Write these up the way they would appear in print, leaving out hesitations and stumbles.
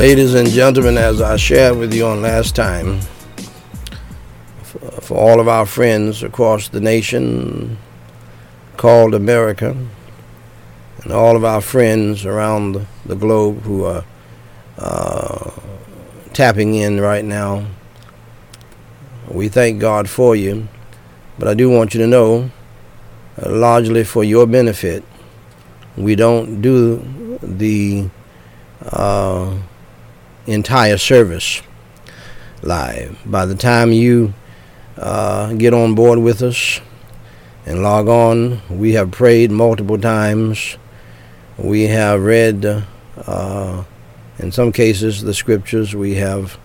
Ladies and gentlemen, as I shared with you on last time, for all of our friends across the nation called America, and all of our friends around the globe who are tapping in right now, we thank God for you. But I do want you to know, largely for your benefit, we don't do the entire service live. By the time you get on board with us and log on, we have prayed multiple times. We have read, in some cases, the scriptures. We have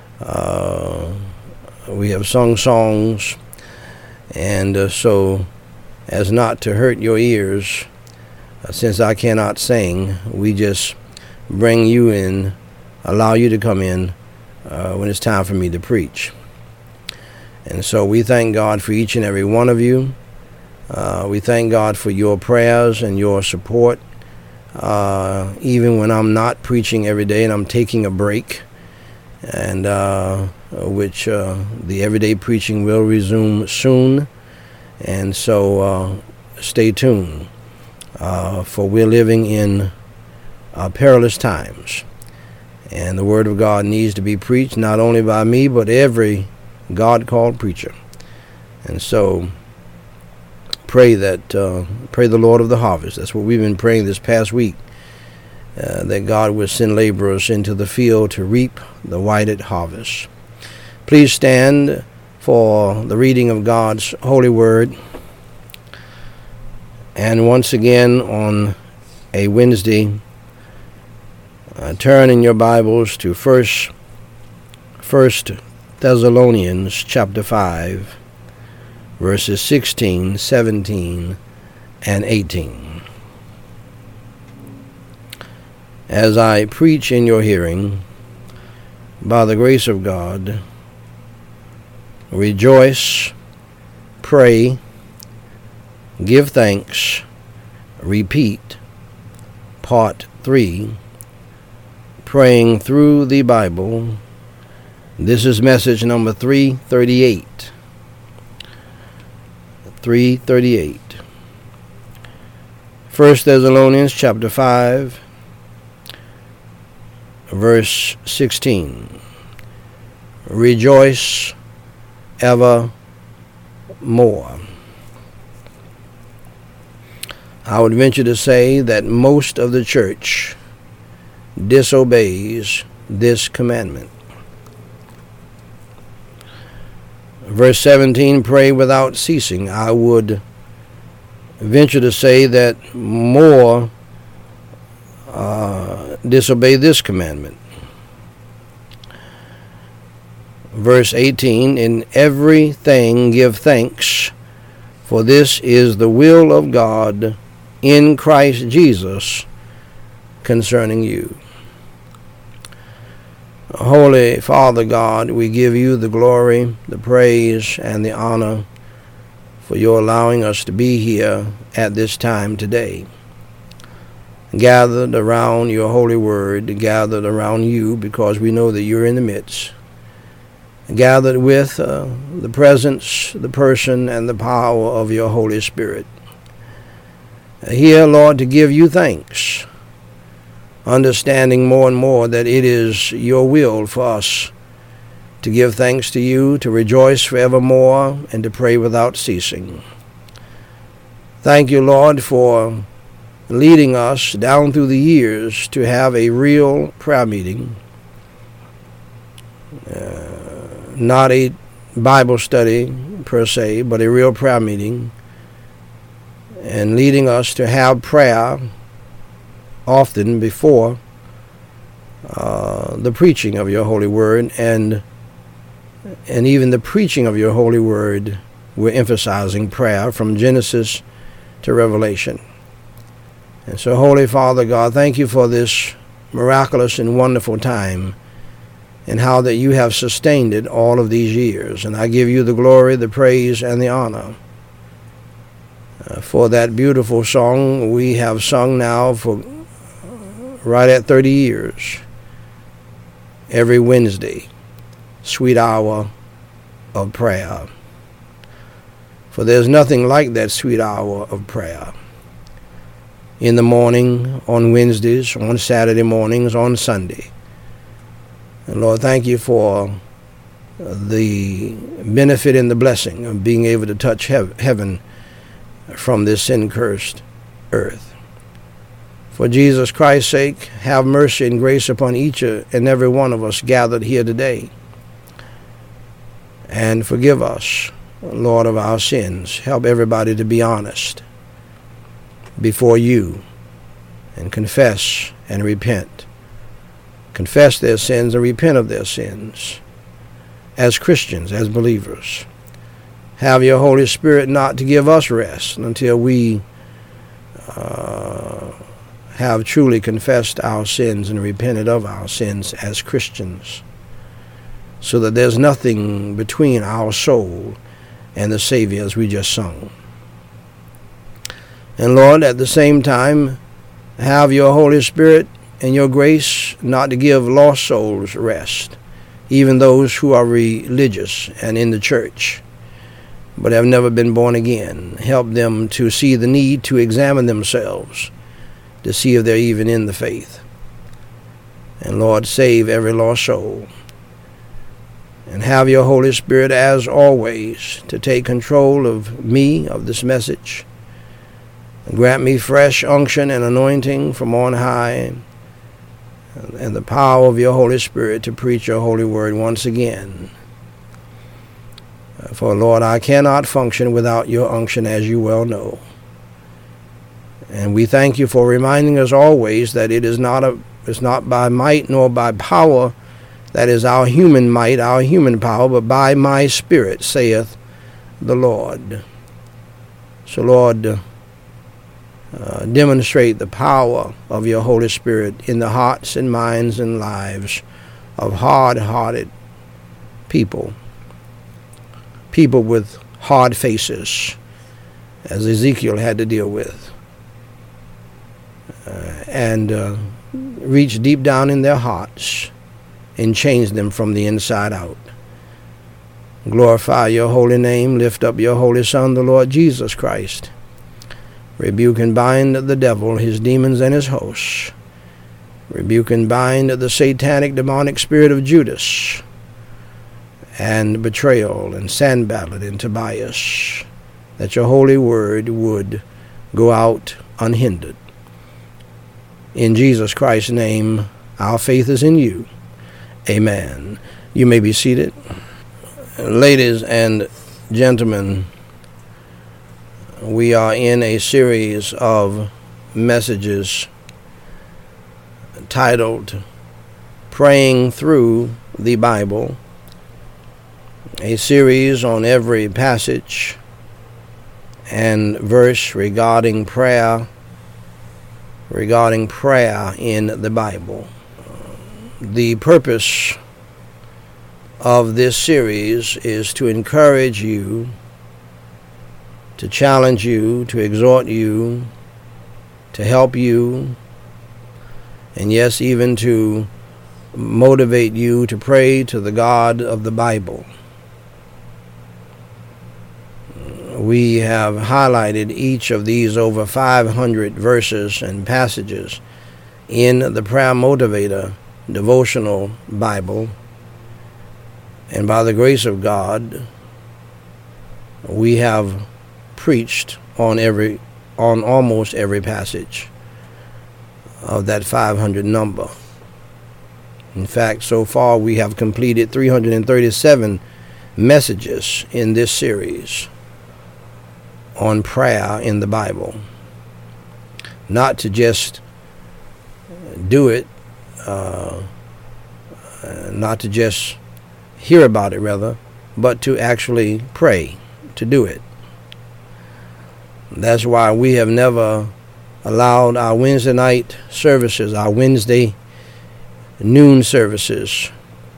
sung songs, and so as not to hurt your ears, since I cannot sing, we just bring you in, allow you to come in when it's time for me to preach. And so we thank God for each and every one of you. We thank God for your prayers and your support, even when I'm not preaching every day and I'm taking a break, and which the everyday preaching will resume soon. And so stay tuned, for we're living in perilous times. And the Word of God needs to be preached, not only by me, but every God-called preacher. And so pray the Lord of the harvest. That's what we've been praying this past week, that God will send laborers into the field to reap the whited harvest. Please stand for the reading of God's holy word. And once again on a Wednesday, turn in your Bibles to First Thessalonians chapter 5, verses 16, 17, and 18. As I preach in your hearing, by the grace of God, rejoice, pray, give thanks, repeat, part 3, praying through the Bible. This is message number 338. 338. 1 Thessalonians chapter 5, verse 16. Rejoice evermore. I would venture to say that most of the church disobeys this commandment. Verse 17, pray without ceasing. I would venture to say that more disobey this commandment. Verse 18, in everything give thanks, for this is the will of God in Christ Jesus concerning you. Holy Father God, we give you the glory, the praise, and the honor for your allowing us to be here at this time today, gathered around your holy word, gathered around you because we know that you're in the midst, gathered with the presence, the person, and the power of your Holy Spirit. Here, Lord, to give you thanks, understanding more and more that it is your will for us to give thanks to you, to rejoice forevermore, and to pray without ceasing. Thank you, Lord, for leading us down through the years to have a real prayer meeting, not a Bible study per se, but a real prayer meeting, and leading us to have prayer often before the preaching of your holy word, and even the preaching of your holy word, we're emphasizing prayer from Genesis to Revelation. And so, Holy Father God, thank you for this miraculous and wonderful time, and how that you have sustained it all of these years. And I give you the glory, the praise, and the honor for that beautiful song we have sung now for right at 30 years. every Wednesday, sweet hour of prayer. For there's nothing like that sweet hour of prayer. In the morning, on Wednesdays, on Saturday mornings, on Sunday. And Lord, thank you for the benefit and the blessing of being able to touch heaven from this sin-cursed earth. For Jesus Christ's sake, have mercy and grace upon each and every one of us gathered here today. And forgive us, Lord, of our sins. Help everybody to be honest before you and confess and repent. Confess their sins and repent of their sins as Christians, as believers. Have your Holy Spirit not to give us rest until we have truly confessed our sins and repented of our sins as Christians, so that there's nothing between our soul and the Savior, as we just sung. And Lord, at the same time, have your Holy Spirit and your grace not to give lost souls rest, even those who are religious and in the church, but have never been born again. Help them to see the need to examine themselves, to see if they're even in the faith. And Lord, save every lost soul. And have your Holy Spirit, as always, to take control of me, of this message. And grant me fresh unction and anointing from on high, and the power of your Holy Spirit to preach your holy word once again. For, Lord, I cannot function without your unction, as you well know. And we thank you for reminding us always that it's not by might nor by power, that is our human might, our human power, but by my Spirit, saith the Lord. So, Lord, demonstrate the power of your Holy Spirit in the hearts and minds and lives of hard-hearted people with hard faces, as Ezekiel had to deal with, and reach deep down in their hearts and change them from the inside out. Glorify your holy name. Lift up your holy Son, the Lord Jesus Christ. Rebuke and bind the devil, his demons, and his hosts. Rebuke and bind the satanic demonic spirit of Judas and betrayal and Sanballat and Tobias, that your holy word would go out unhindered. In Jesus Christ's name, our faith is in you. Amen. You may be seated. Ladies and gentlemen, we are in a series of messages titled Praying Through the Bible, a series on every passage and verse regarding prayer in the Bible. The purpose of this series is to encourage you, to challenge you, to exhort you, to help you, and yes, even to motivate you to pray to the God of the Bible. We have highlighted each of these over 500 verses and passages in the Prayer Motivator Devotional Bible, and by the grace of God, we have preached on almost every passage of that 500 number. In fact, so far we have completed 337 messages in this series on prayer in the Bible. Not to just do it, not to just hear about it, rather, but to actually pray, to do it. That's why we have never allowed our Wednesday night services, our Wednesday noon services,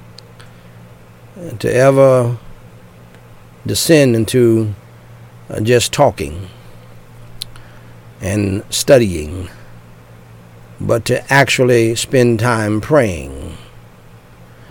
to ever descend into just talking and studying, but to actually spend time praying.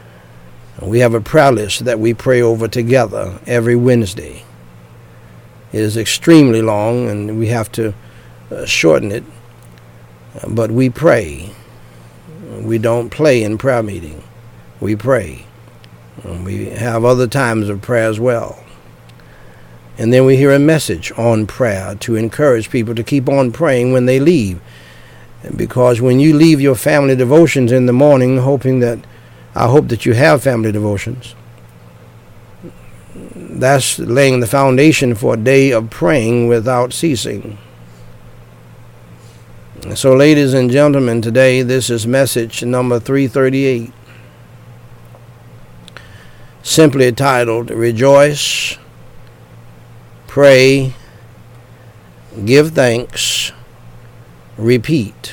We have a prayer list that we pray over together every Wednesday. It is extremely long, and we have to shorten it, but we pray. We don't play in prayer meeting. We pray. We have other times of prayer as well. And then we hear a message on prayer to encourage people to keep on praying when they leave. Because when you leave your family devotions in the morning, I hope that you have family devotions, that's laying the foundation for a day of praying without ceasing. So, ladies and gentlemen, today this is message number 338, simply titled, Rejoice, Pray, Give Thanks, Repeat.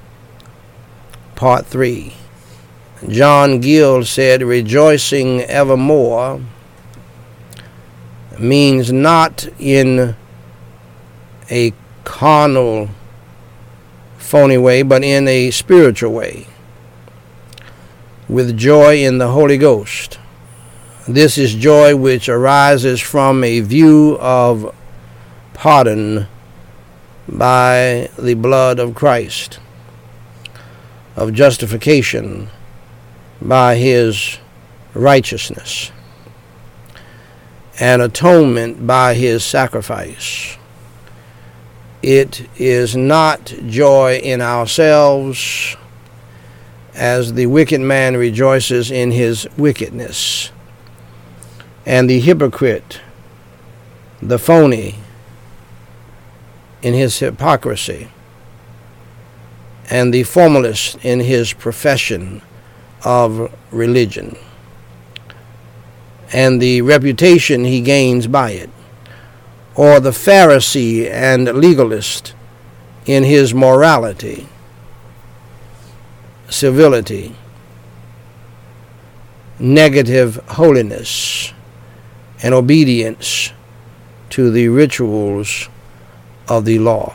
Part 3. John Gill said, rejoicing evermore means not in a carnal, phony way, but in a spiritual way, with joy in the Holy Ghost. This is joy which arises from a view of pardon by the blood of Christ, of justification by his righteousness, and atonement by his sacrifice. It is not joy in ourselves, as the wicked man rejoices in his wickedness, and the hypocrite, the phony, in his hypocrisy, and the formalist in his profession of religion, and the reputation he gains by it, or the Pharisee and legalist in his morality, civility, negative holiness, and obedience to the rituals of the law.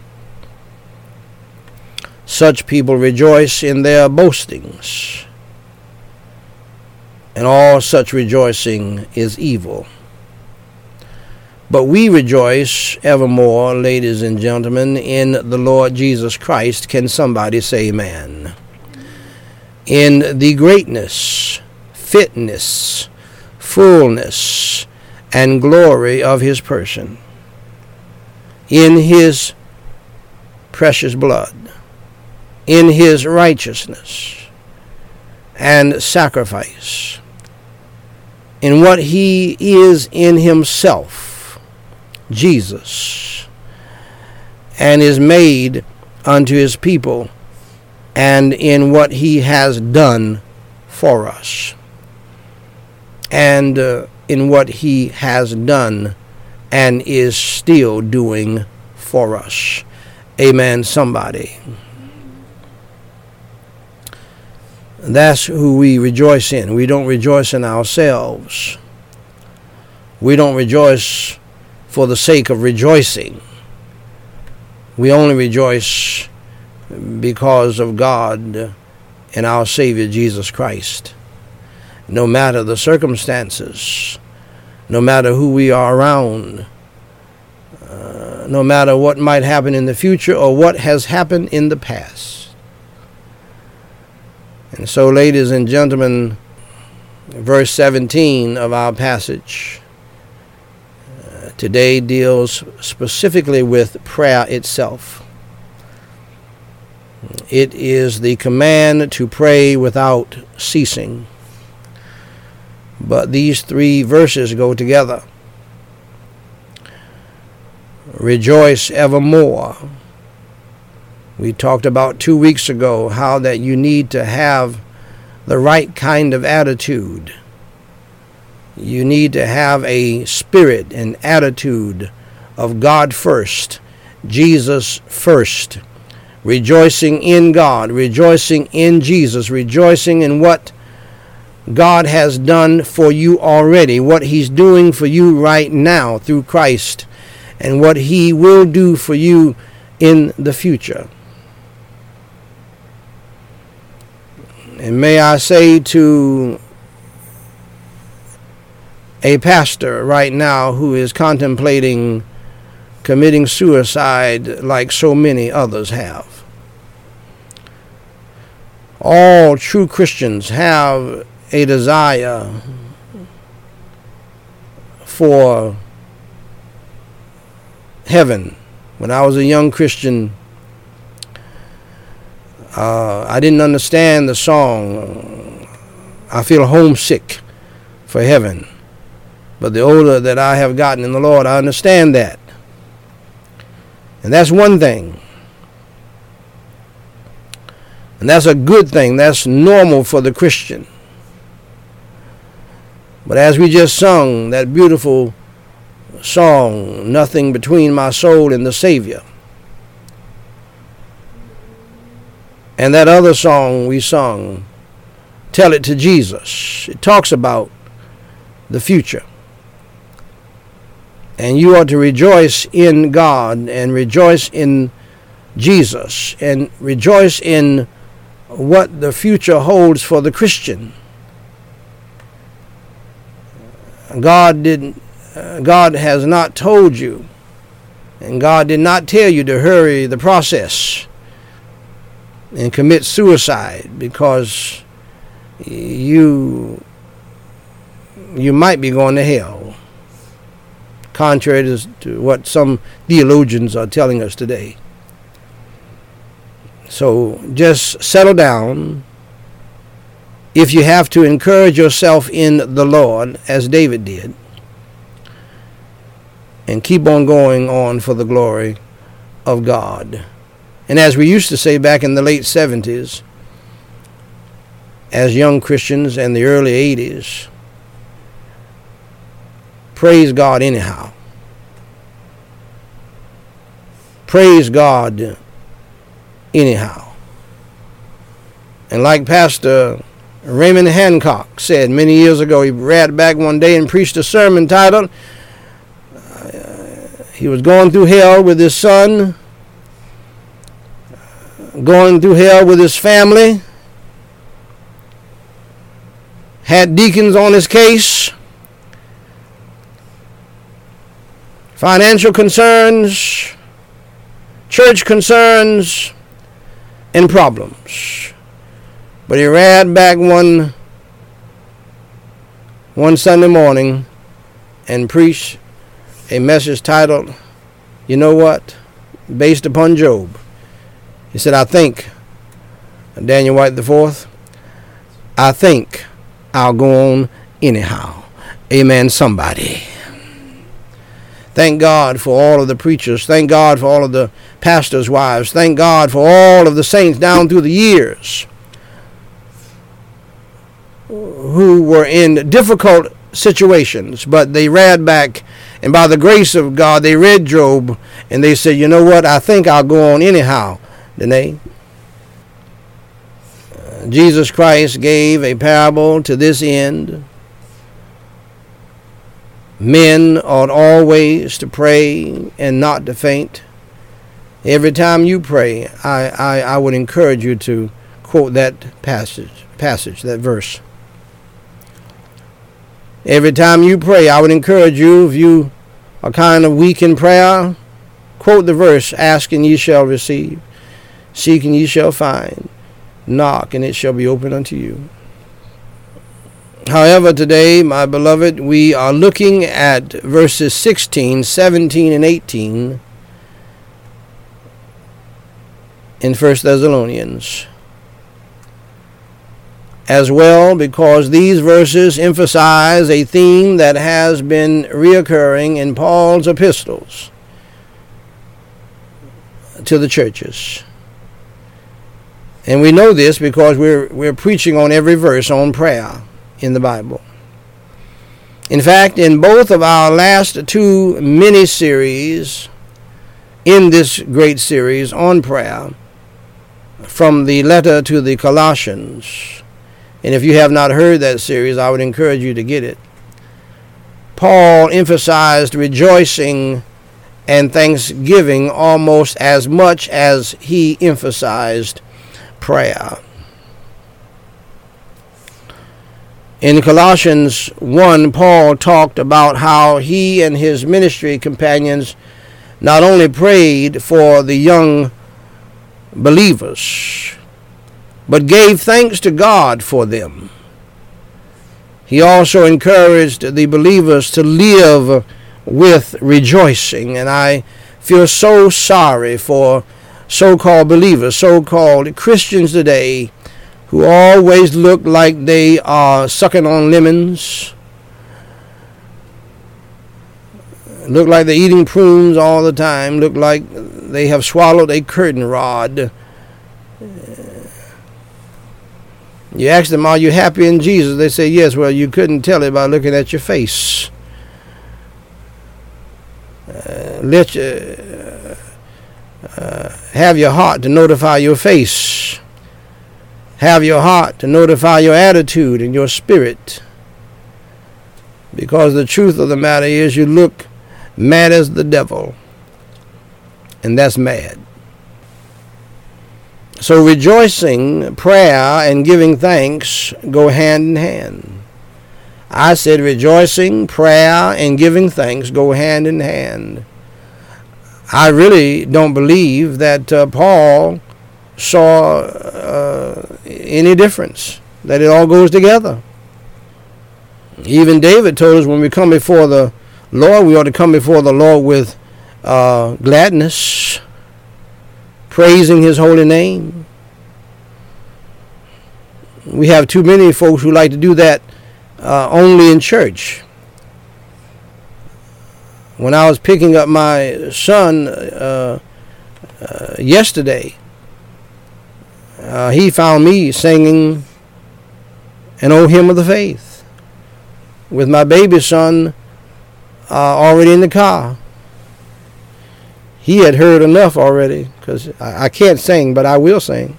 Such people rejoice in their boastings, and all such rejoicing is evil. But we rejoice evermore, ladies and gentlemen, in the Lord Jesus Christ. Can somebody say amen? In the greatness, fitness, fullness, and glory of his person, in his precious blood, in his righteousness and sacrifice, in what he is in himself, Jesus, and is made unto his people, and in what he has done for us, and in what he has done and is still doing for us. Amen, somebody. That's who we rejoice in. We don't rejoice in ourselves. We don't rejoice for the sake of rejoicing. We only rejoice because of God and our Savior Jesus Christ. No matter the circumstances, no matter who we are around, no matter what might happen in the future or what has happened in the past. And so, ladies and gentlemen, verse 17 of our passage today deals specifically with prayer itself. It is the command to pray without ceasing. But these three verses go together. Rejoice evermore. We talked about 2 weeks ago how that you need to have the right kind of attitude. You need to have a spirit and attitude of God first, Jesus first, rejoicing in God, rejoicing in Jesus, rejoicing in what God has done for you already, what he's doing for you right now through Christ, and what he will do for you in the future. And may I say to a pastor right now who is contemplating committing suicide like so many others have. All true Christians have a desire for heaven. When I was a young Christian, I didn't understand the song, I feel homesick for heaven. But the older that I have gotten in the Lord, I understand that. And that's one thing. And that's a good thing. That's normal for the Christian. But as we just sung that beautiful song, Nothing Between My Soul and the Savior, and that other song we sung, Tell It to Jesus, it talks about the future. And you are to rejoice in God and rejoice in Jesus and rejoice in what the future holds for the Christian. God has not told you, and God did not tell you to hurry the process and commit suicide, because you might be going to hell, contrary to what some theologians are telling us today. So just settle down. If you have to, encourage yourself in the Lord, as David did, and keep on going on for the glory of God. And as we used to say back in the late 70s, as young Christians, and the early 80s, praise God anyhow. Praise God anyhow. And like Pastor Raymond Hancock said many years ago, he read back one day and preached a sermon titled, he was going through hell with his son, going through hell with his family, had deacons on his case, financial concerns, church concerns, and problems. But he read back one Sunday morning and preached a message titled, you know what, based upon Job. He said, I think, Daniel White IV, I think I'll go on anyhow. Amen, somebody. Thank God for all of the preachers. Thank God for all of the pastors' wives. Thank God for all of the saints down through the years who were in difficult situations, but they read back, and by the grace of God, they read Job, and they said, you know what, I think I'll go on anyhow. Didn't they? Jesus Christ gave a parable to this end. Men ought always to pray and not to faint. Every time you pray, I would encourage you to quote that passage, that verse. Every time you pray, I would encourage you, if you are kind of weak in prayer, quote the verse, ask and ye shall receive, seek and ye shall find, knock and it shall be opened unto you. However, today, my beloved, we are looking at verses 16, 17, and 18 in 1 Thessalonians. As well, because these verses emphasize a theme that has been reoccurring in Paul's epistles to the churches. And we know this because we're preaching on every verse on prayer in the Bible. In fact, in both of our last two mini-series in this great series on prayer, from the letter to the Colossians, and if you have not heard that series, I would encourage you to get it, Paul emphasized rejoicing and thanksgiving almost as much as he emphasized prayer. In Colossians 1, Paul talked about how he and his ministry companions not only prayed for the young believers, but gave thanks to God for them. He also encouraged the believers to live with rejoicing. And I feel so sorry for so-called believers, so-called Christians today, who always look like they are sucking on lemons, look like they're eating prunes all the time, look like they have swallowed a curtain rod. You ask them, are you happy in Jesus? They say, yes. Well, you couldn't tell it by looking at your face. Have your heart to notify your face. Have your heart to notify your attitude and your spirit. Because the truth of the matter is, you look mad as the devil. And that's mad. So rejoicing, prayer, and giving thanks go hand in hand. I said rejoicing, prayer, and giving thanks go hand in hand. I really don't believe that Paul saw any difference, that it all goes together. Even David told us when we come before the Lord, we ought to come before the Lord with gladness, praising his holy name. We have too many folks who like to do that only in church. When I was picking up my son yesterday, he found me singing an old hymn of the faith with my baby son already in the car. He had heard enough already, because I can't sing, but I will sing.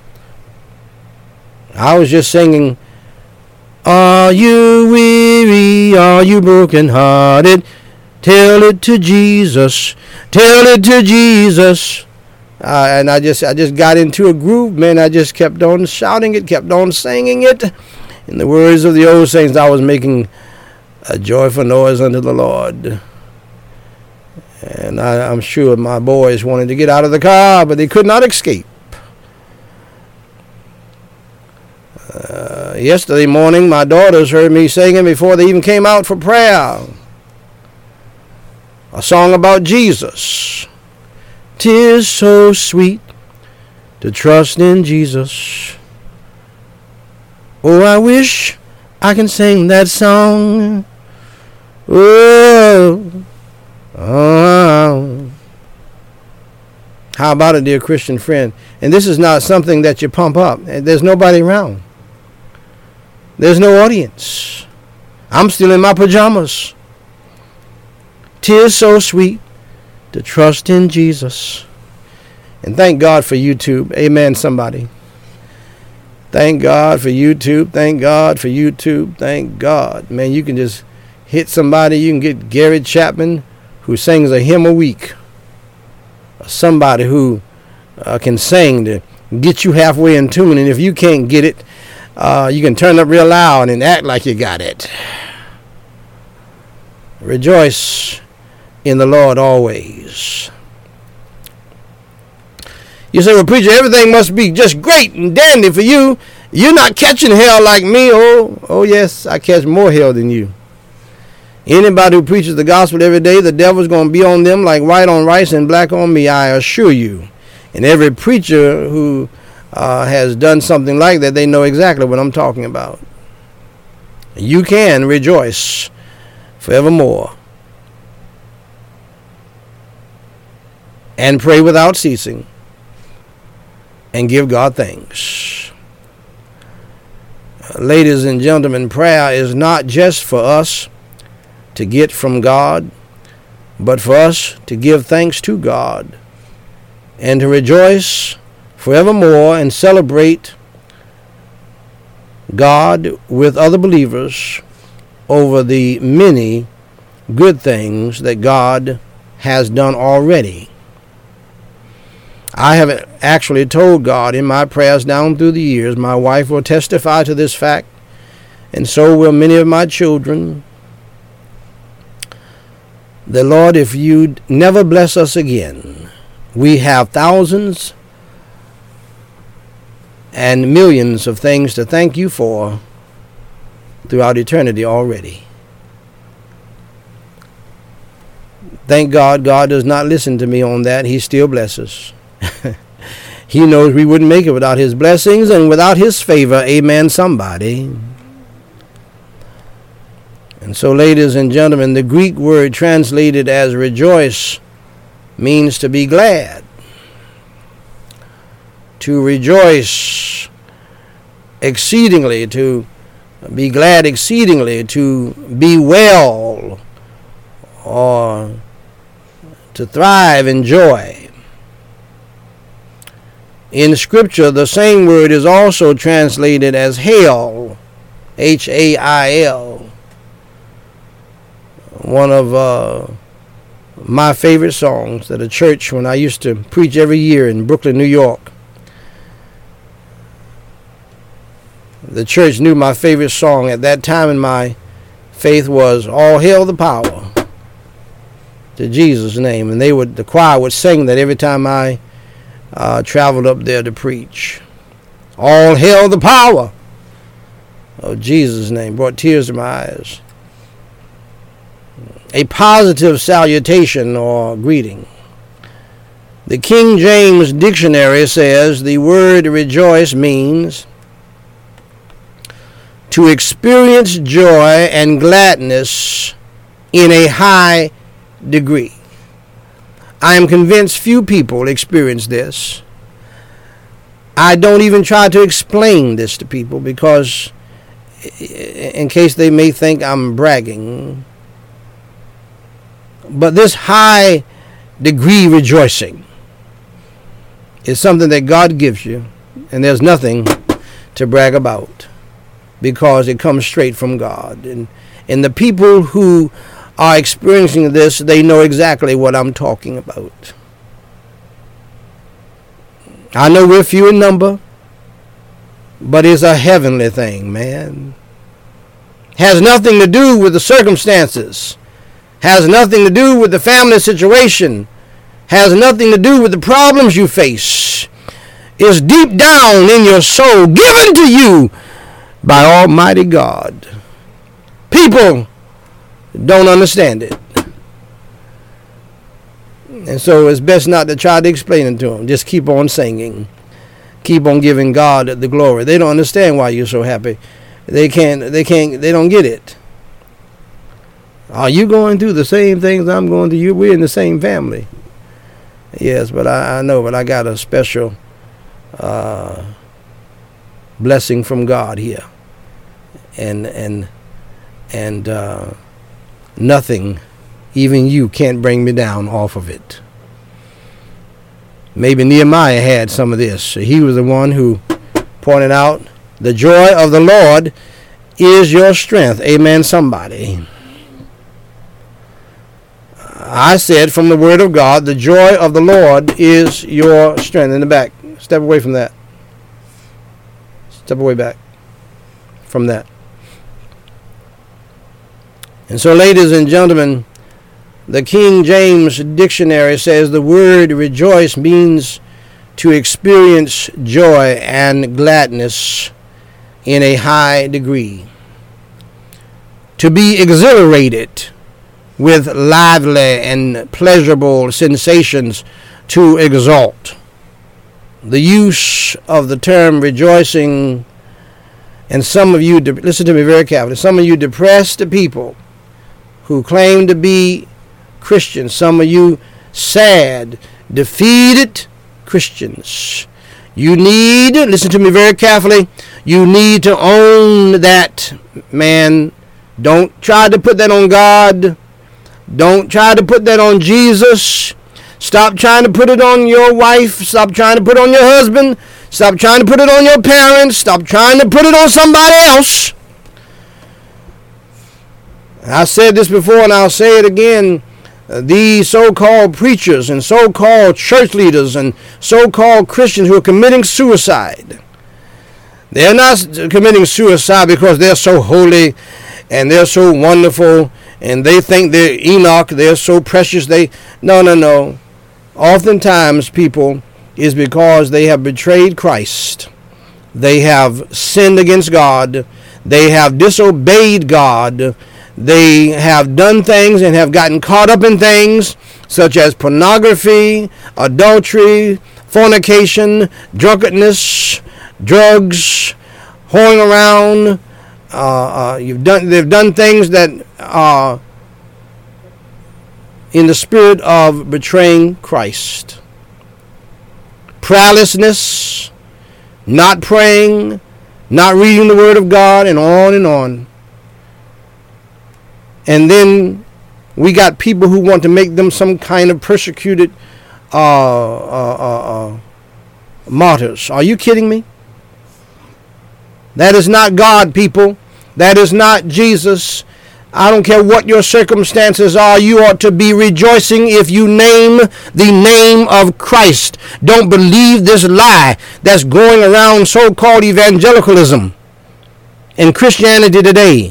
I was just singing, are you weary, are you brokenhearted? Tell it to Jesus, tell it to Jesus. And I just got into a groove, man. I just kept on shouting it, kept on singing it. In the words of the old saints, I was making a joyful noise unto the Lord. And I'm sure my boys wanted to get out of the car, but they could not escape. Yesterday morning, my daughters heard me singing before they even came out for prayer. A song about Jesus. 'Tis so sweet to trust in Jesus. Oh, I wish I can sing that song. Oh. How about it, dear Christian friend? And this is not something that you pump up. There's nobody around. There's no audience. I'm still in my pajamas. 'Tis so sweet to trust in Jesus. And thank God for YouTube. Amen, somebody. Thank God for YouTube. Thank God for YouTube. Thank God. Man, you can just hit somebody. You can get Gary Chapman, who sings a hymn a week. Somebody who can sing to get you halfway in tune. And if you can't get it, you can turn up real loud and act like you got it. Rejoice in the Lord always. You say, well, preacher, everything must be just great and dandy for you. You're not catching hell like me. Oh yes, I catch more hell than you. Anybody who preaches the gospel every day, the devil's going to be on them like white on rice and black on me, I assure you. And every preacher who has done something like that, they know exactly what I'm talking about. You can rejoice forevermore and pray without ceasing and give God thanks. Ladies and gentlemen, prayer is not just for us to get from God, but for us to give thanks to God and to rejoice forevermore and celebrate God with other believers over the many good things that God has done already. I have actually told God in my prayers down through the years, my wife will testify to this fact, and so will many of my children. The Lord, if you never bless us again, we have thousands and millions of things to thank you for throughout eternity already. Thank God, God does not listen to me on that. He still blesses. He knows we wouldn't make it without his blessings and without his favor. Amen, somebody. And so, ladies and gentlemen, the Greek word translated as rejoice means to be glad. To rejoice exceedingly, to be glad exceedingly, to be well, or to thrive in joy. In Scripture, the same word is also translated as hail, H-A-I-L. One of my favorite songs at a church when I used to preach every year in Brooklyn, New York. The church knew my favorite song at that time in my faith was All Hail the Power to Jesus' name. And the choir would sing that every time I traveled up there to preach. All hail the power of Jesus' name. Brought tears to my eyes. A positive salutation or greeting. The King James Dictionary says the word rejoice means to experience joy and gladness in a high degree. I am convinced few people experience this. I don't even try to explain this to people because in case they may think I'm bragging. But this high degree rejoicing is something that God gives you, and there's nothing to brag about because it comes straight from God. And the people who are experiencing this, they know exactly what I'm talking about. I know we're few in number, but it's a heavenly thing, man. Has nothing to do with the circumstances. Has nothing to do with the family situation. Has nothing to do with the problems you face. It's deep down in your soul, given to you by Almighty God. People don't understand it. And so it's best not to try to explain it to them. Just keep on singing. Keep on giving God the glory. They don't understand why you're so happy. They don't get it. Are you going through the same things I'm going through? We're in the same family. Yes, but I know, but I got a special blessing from God here. And nothing, even you, can't bring me down off of it. Maybe Nehemiah had some of this. He was the one who pointed out, the joy of the Lord is your strength. Amen, somebody. I said from the word of God, the joy of the Lord is your strength. In the back. Step away from that. Step away back from that. And so, ladies and gentlemen, the King James Dictionary says the word rejoice means to experience joy and gladness in a high degree. To be exhilarated with lively and pleasurable sensations, to exalt. The use of the term rejoicing, and some of you, listen to me very carefully, some of you depressed people who claim to be Christians, some of you sad, defeated Christians, you need, listen to me very carefully, you need to own that, man. Don't try to put that on God. Don't try to put that on Jesus. Stop trying to put it on your wife. Stop trying to put it on your husband. Stop trying to put it on your parents. Stop trying to put it on somebody else. I said this before and I'll say it again. These so-called preachers and so-called church leaders and so-called Christians who are committing suicide, They're not committing suicide because they're so holy and they're so wonderful and they think they're Enoch, they're so precious. No. Oftentimes, people, is because they have betrayed Christ. They have sinned against God. They have disobeyed God. They have done things and have gotten caught up in things such as pornography, adultery, fornication, drunkenness, drugs, whoring around. They've done things that are in the spirit of betraying Christ. Prayerlessness, not praying, not reading the Word of God, and on and on. And then we got people who want to make them some kind of persecuted martyrs. Are you kidding me? That is not God, people. That is not Jesus. I don't care what your circumstances are. You ought to be rejoicing if you name the name of Christ. Don't believe this lie that's going around so-called evangelicalism in Christianity today.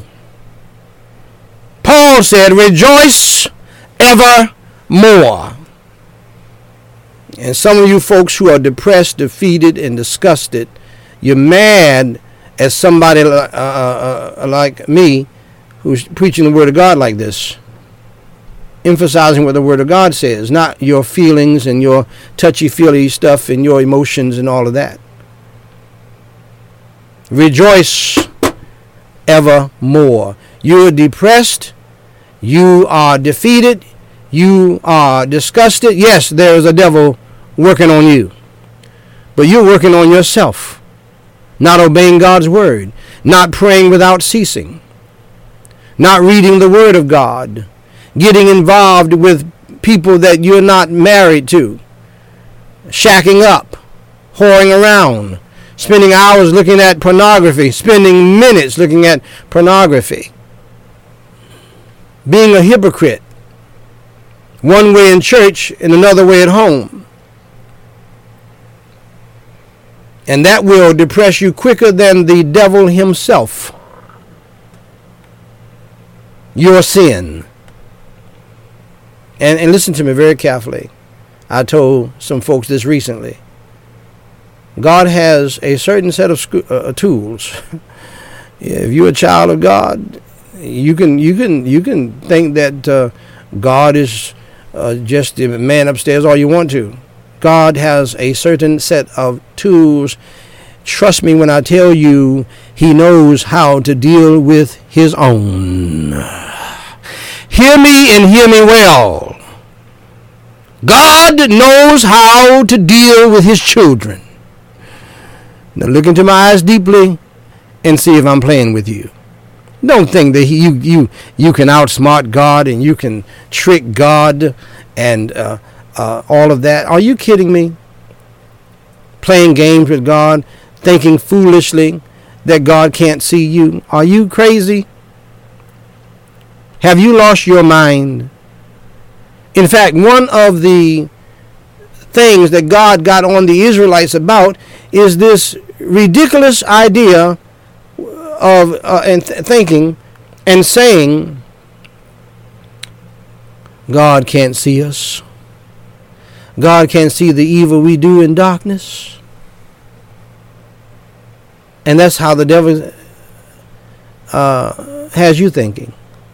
Paul said, rejoice evermore. And some of you folks who are depressed, defeated, and disgusted, you're mad at somebody like me who's preaching the Word of God like this, emphasizing what the Word of God says, not your feelings and your touchy-feely stuff and your emotions and all of that. Rejoice evermore. You're depressed. You are defeated. You are disgusted. Yes, there is a devil working on you. But you're working on yourself. Not obeying God's word. Not praying without ceasing. Not reading the Word of God. Getting involved with people that you're not married to. Shacking up. Whoring around. Spending hours looking at pornography. Spending minutes looking at pornography. Being a hypocrite. One way in church and another way at home. And that will depress you quicker than the devil himself. Your sin. And listen to me very carefully. I told some folks this recently. God has a certain set of tools. If you're a child of God, you can think that God is just the man upstairs all you want to. God has a certain set of tools. Trust me when I tell you, he knows how to deal with his own. Hear me and hear me well. God knows how to deal with his children. Now look into my eyes deeply and see if I'm playing with you. Don't think that you can outsmart God and you can trick God and all of that. Are you kidding me? Playing games with God, thinking foolishly that God can't see you. Are you crazy? Have you lost your mind? In fact, one of the things that God got on the Israelites about is this ridiculous idea of thinking and saying, God can't see us. God can't see the evil we do in darkness. And that's how the devil has you thinking.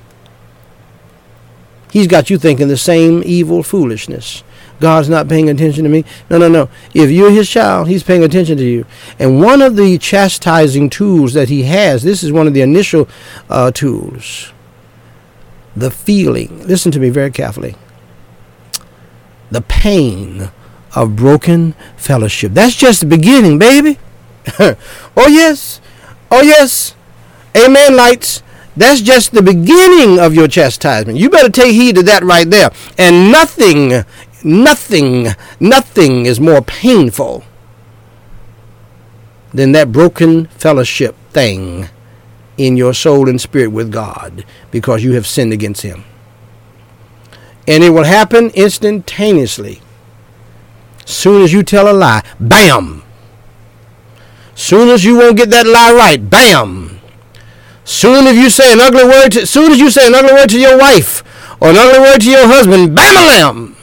He's got you thinking the same evil foolishness. God's not paying attention to me. No. If you're his child, he's paying attention to you. And one of the chastising tools that he has, this is one of the initial tools, the feeling. Listen to me very carefully. The pain of broken fellowship. That's just the beginning, baby. Oh, yes. Amen, lights. That's just the beginning of your chastisement. You better take heed to that right there. And nothing is more painful than that broken fellowship thing in your soul and spirit with God because you have sinned against him. And it will happen instantaneously. Soon as you tell a lie, bam! Soon as you won't get that lie right, bam. Soon as you say an ugly word to your wife or an ugly word to your husband, bam-a-lam.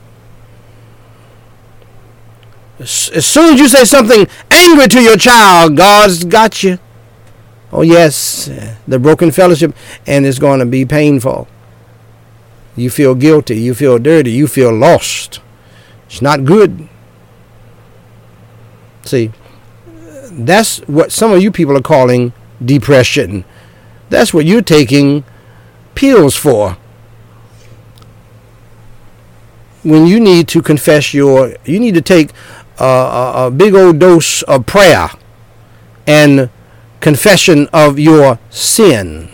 As soon as you say something angry to your child, God's got you. Oh yes, the broken fellowship, and it's going to be painful. You feel guilty, you feel dirty, you feel lost. It's not good. See, that's what some of you people are calling depression. That's what you're taking pills for. When you need to confess you need to take a big old dose of prayer and confession of your sin.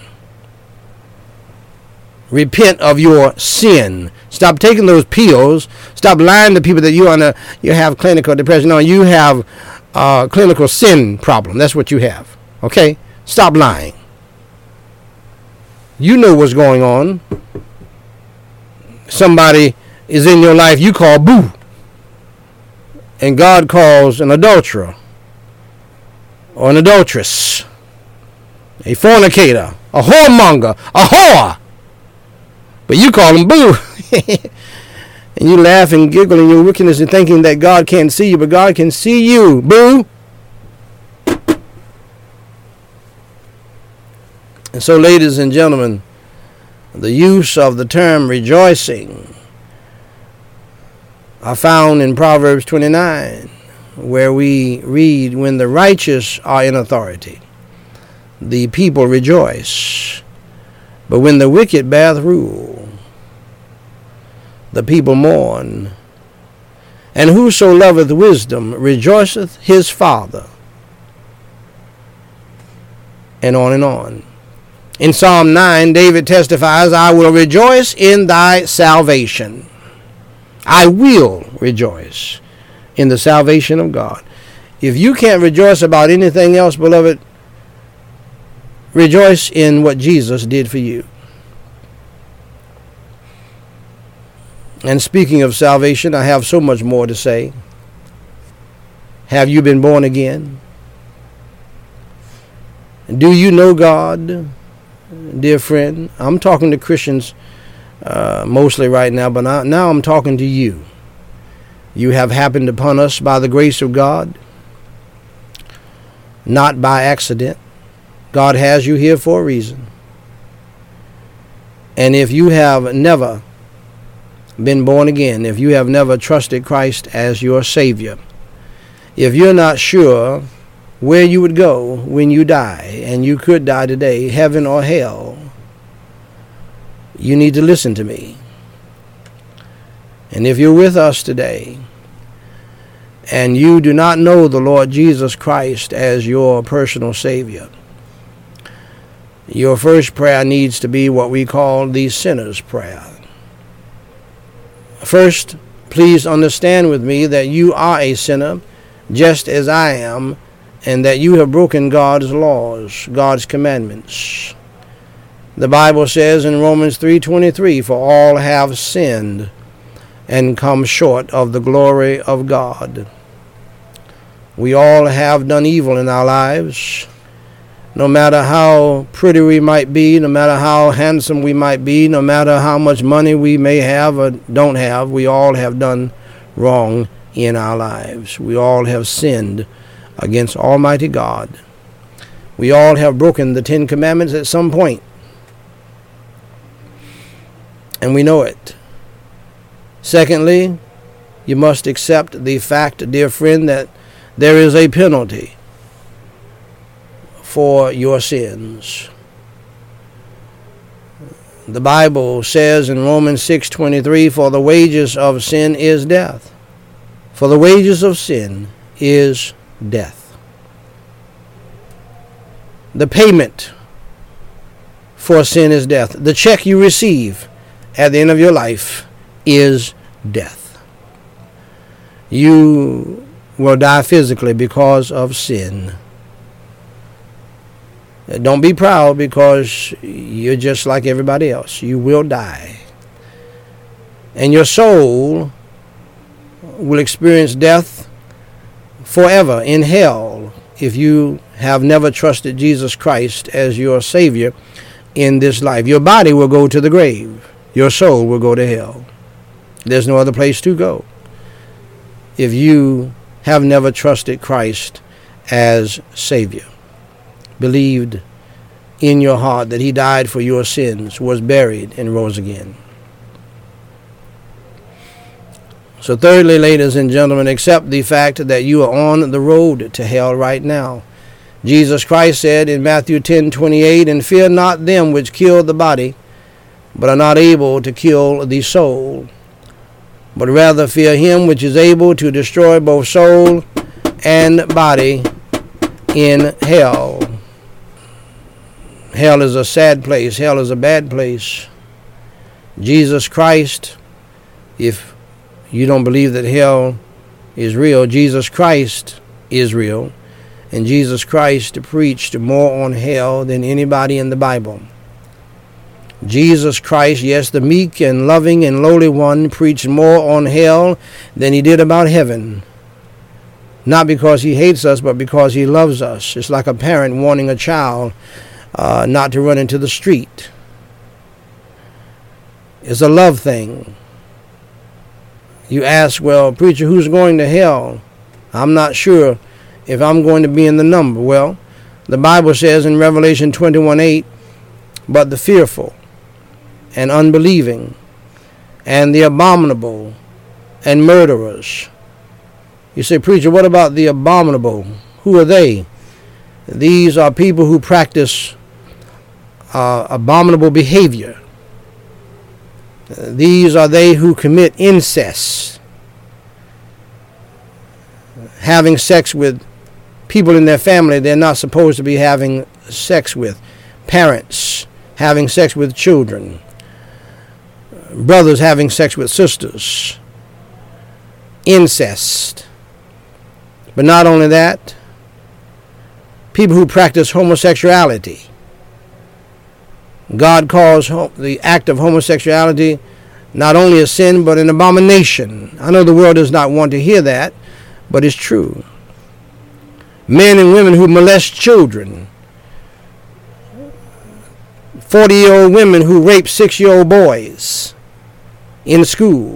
Repent of your sin. Stop taking those pills. Stop lying to people that you have clinical depression. No, you have a clinical sin problem. That's what you have. Okay? Stop lying. You know what's going on. Somebody is in your life you call boo. And God calls an adulterer or an adulteress, a fornicator, a whoremonger, a whore. But you call them boo. And you laugh and giggle in your wickedness and thinking that God can't see you, but God can see you, boo. And so, ladies and gentlemen, the use of the term rejoicing are found in Proverbs 29, where we read, when the righteous are in authority, the people rejoice. But when the wicked beareth rule, the people mourn. And whoso loveth wisdom rejoiceth his father. And on and on. In Psalm 9, David testifies, I will rejoice in thy salvation. I will rejoice in the salvation of God. If you can't rejoice about anything else, beloved, rejoice in what Jesus did for you. And speaking of salvation, I have so much more to say. Have you been born again? Do you know God, dear friend? I'm talking to Christians mostly right now, but now I'm talking to you. You have happened upon us by the grace of God, not by accident. God has you here for a reason. And if you have never been born again, if you have never trusted Christ as your Savior, if you're not sure where you would go when you die, and you could die today, heaven or hell, you need to listen to me. And if you're with us today and you do not know the Lord Jesus Christ as your personal Savior, your first prayer needs to be what we call the sinner's prayer. First, please understand with me that you are a sinner, just as I am, and that you have broken God's laws, God's commandments. The Bible says in Romans 3:23, for all have sinned and come short of the glory of God. We all have done evil in our lives. No matter how pretty we might be, no matter how handsome we might be, no matter how much money we may have or don't have, we all have done wrong in our lives. We all have sinned against Almighty God. We all have broken the 10 Commandments at some point. And we know it. Secondly, you must accept the fact, dear friend, that there is a penalty for your sins. The Bible says in Romans 6:23, for the wages of sin is death. For the wages of sin is death. The payment for sin is death. The check you receive at the end of your life is death. You will die physically because of sin. Don't be proud because you're just like everybody else. You will die. And your soul will experience death forever in hell if you have never trusted Jesus Christ as your Savior in this life. Your body will go to the grave. Your soul will go to hell. There's no other place to go if you have never trusted Christ as Savior, believed in your heart that he died for your sins, was buried, and rose again. So thirdly, ladies and gentlemen, accept the fact that you are on the road to hell right now. Jesus Christ said in Matthew 10:28, "And fear not them which kill the body, but are not able to kill the soul, but rather fear him which is able to destroy both soul and body in hell." Hell is a sad place. Hell is a bad place. Jesus Christ, if you don't believe that hell is real, Jesus Christ is real. And Jesus Christ preached more on hell than anybody in the Bible. Jesus Christ, yes, the meek and loving and lowly one, preached more on hell than he did about heaven. Not because he hates us, but because he loves us. It's like a parent warning a child not to run into the street. It's a love thing. You ask, well, preacher, who's going to hell? I'm not sure if I'm going to be in the number. Well, the Bible says in Revelation 21:8, "But the fearful and unbelieving and the abominable and murderers." You say, preacher, what about the abominable? Who are they? These are people who practice abominable behavior. These are they who commit incest, having sex with people in their family they're not supposed to be having sex with, parents having sex with children, brothers having sex with sisters, incest. But not only that, people who practice homosexuality. God calls the act of homosexuality not only a sin, but an abomination. I know the world does not want to hear that, but it's true. Men and women who molest children. 40-year-old women who rape 6-year-old boys in school.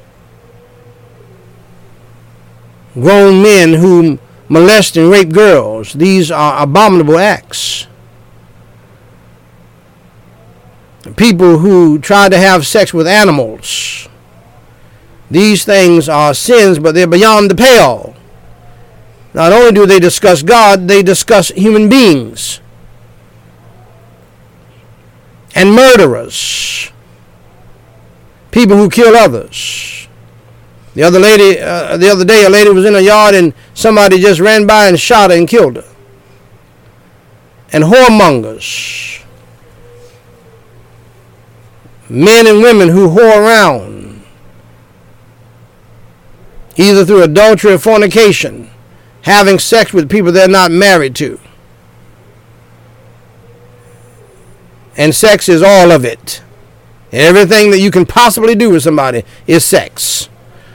Grown men who molest and rape girls. These are abominable acts. People who try to have sex with animals. These things are sins, but they're beyond the pale. Not only do they discuss God, they discuss human beings. And murderers. People who kill others. The other day, a lady was in a yard and somebody just ran by and shot her and killed her. And whoremongers. Men and women who whore around, either through adultery or fornication, having sex with people they're not married to. And sex is all of it. Everything that you can possibly do with somebody is sex.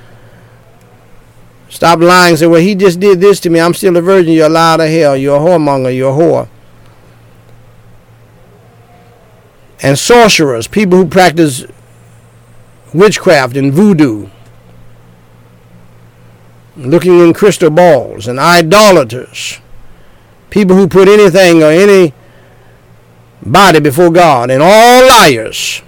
Stop lying and say, well, he just did this to me. I'm still a virgin. You're a liar to hell. You're a whoremonger. You're a whore. And sorcerers, people who practice witchcraft and voodoo, looking in crystal balls, and idolaters, people who put anything or any body before God, and all liars.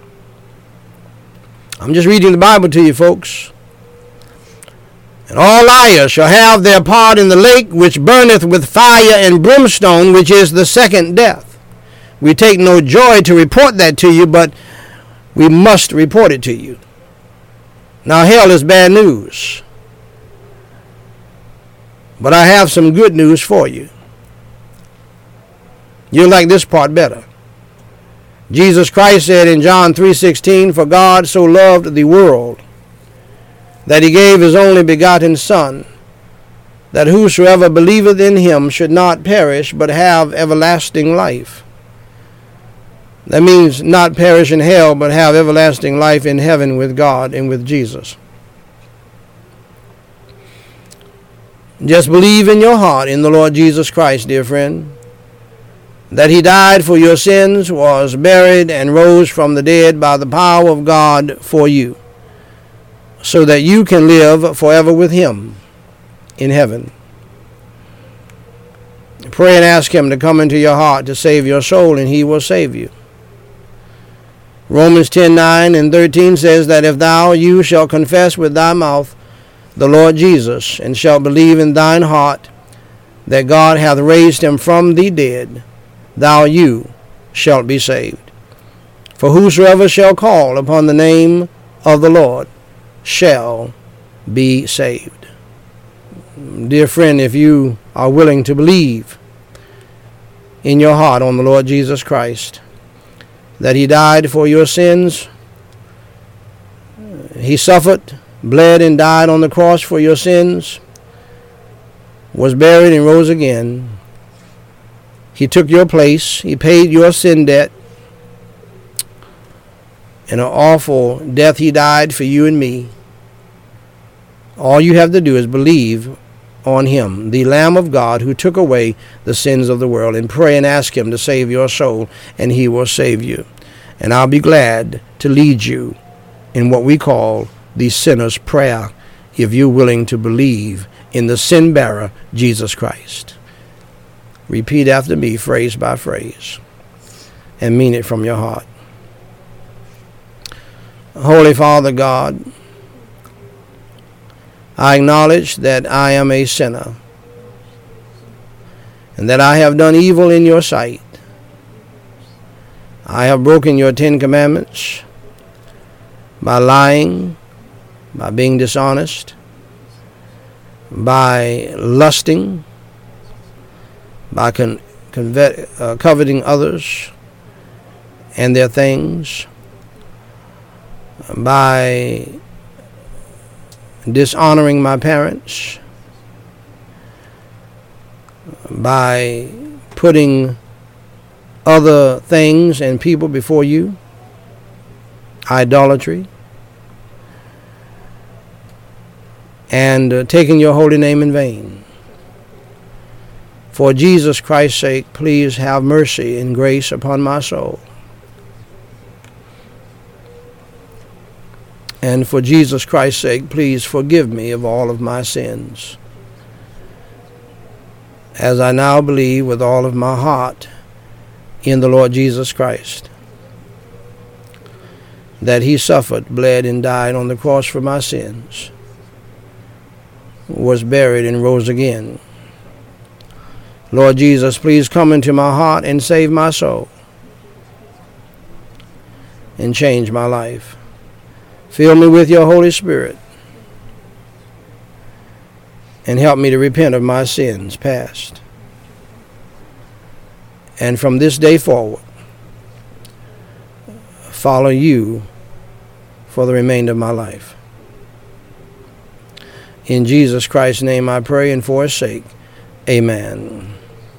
I'm just reading the Bible to you, folks. And all liars shall have their part in the lake which burneth with fire and brimstone, which is the second death. We take no joy to report that to you, but we must report it to you. Now, hell is bad news. But I have some good news for you. You'll like this part better. Jesus Christ said in John 3:16, "For God so loved the world, that he gave his only begotten Son, that whosoever believeth in him should not perish, but have everlasting life." That means not perish in hell, but have everlasting life in heaven with God and with Jesus. Just believe in your heart in the Lord Jesus Christ, dear friend, that he died for your sins, was buried, and rose from the dead by the power of God for you, so that you can live forever with him in heaven. Pray and ask him to come into your heart to save your soul, and he will save you. Romans 10:9 and 13 says that if you shall confess with thy mouth the Lord Jesus, and shall believe in thine heart that God hath raised him from the dead, you shalt be saved. For whosoever shall call upon the name of the Lord shall be saved. Dear friend, if you are willing to believe in your heart on the Lord Jesus Christ, that he died for your sins, he suffered, bled, and died on the cross for your sins, was buried and rose again. He took your place. He paid your sin debt. In an awful death, he died for you and me. All you have to do is believe on him, the Lamb of God who took away the sins of the world, and pray and ask him to save your soul, and he will save you. And I'll be glad to lead you in what we call the sinner's prayer, if you're willing to believe in the sin bearer, Jesus Christ. Repeat after me, phrase by phrase, and mean it from your heart. Holy Father God, I acknowledge that I am a sinner, and that I have done evil in your sight. I have broken your 10 commandments by lying, by being dishonest, by lusting, by coveting others and their things, by dishonoring my parents, by putting other things and people before you, idolatry, and taking your holy name in vain. For Jesus Christ's sake, please have mercy and grace upon my soul. And for Jesus Christ's sake, please forgive me of all of my sins, as I now believe with all of my heart in the Lord Jesus Christ, that he suffered, bled, and died on the cross for my sins, was buried, and rose again. Lord Jesus, please come into my heart and save my soul and change my life. Fill me with your Holy Spirit and help me to repent of my sins past. And from this day forward, follow you for the remainder of my life. In Jesus Christ's name I pray, and for his sake, amen.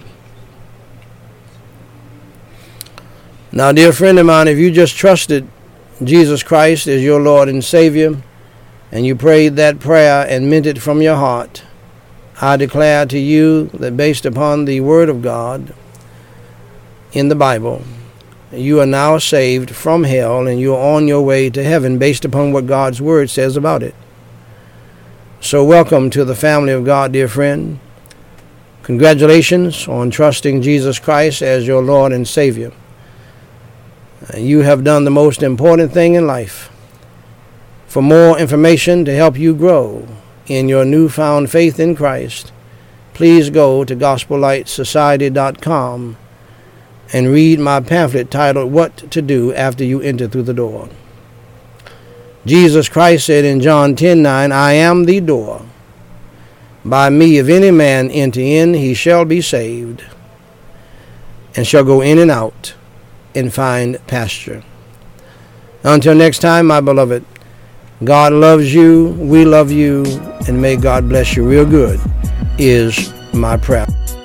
Now, dear friend of mine, if you just trusted Jesus Christ as your Lord and Savior, and you prayed that prayer and meant it from your heart, I declare to you that based upon the Word of God in the Bible, you are now saved from hell, and you are on your way to heaven based upon what God's Word says about it. So welcome to the family of God, dear friend. Congratulations on trusting Jesus Christ as your Lord and Savior. You have done the most important thing in life. For more information to help you grow in your newfound faith in Christ, please go to GospelLightSociety.com and read my pamphlet titled What to Do After You Enter Through the Door. Jesus Christ said in John 10:9, I am the door. By me, if any man enter in, he shall be saved, and shall go in and out and find pasture. Until next time, my beloved, God loves you, we love you, and may God bless you real good is my prayer.